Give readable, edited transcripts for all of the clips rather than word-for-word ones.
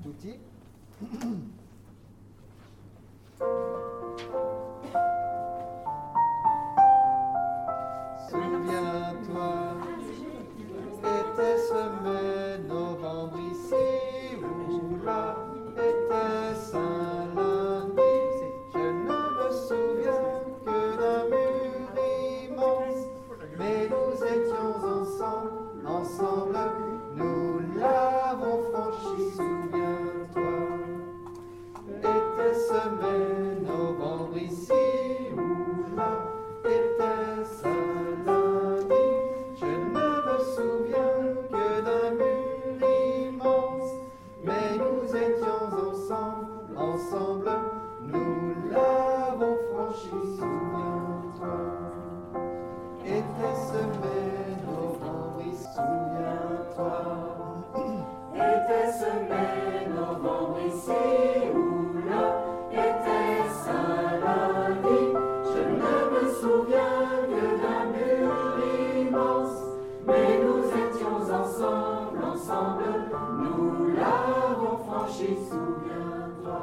tutti. Souviens-toi, était-ce mai, novembre ici ou là, était-ce un lundi? Je ne me souviens que d'un mur immense, mais nous étions ensemble, nous l'avons franchi, souviens-toi. Était-ce mai, novembre ici ou là, était-ce un lundi? Je ne me souviens que d'un mur immense, mais nous étions ensemble, nous l'avons franchi, souviens-toi. Était-ce mai, novembre ici, souviens-toi. Était-ce mai, novembre ici ou là, était-ce un lundi? Je ne me souviens que d'un mur immense, mais nous étions ensemble, nous l'avons franchi, souviens-toi.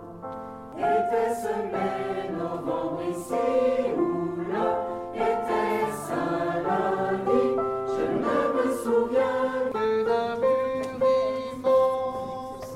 Était-ce mai, novembre ici ou là, était-ce un lundi? Je ne me souviens Que d'un mur immense.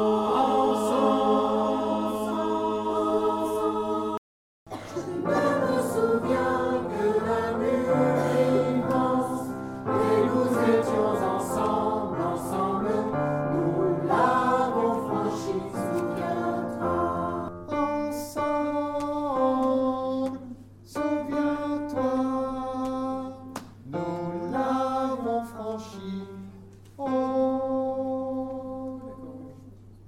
ensemble.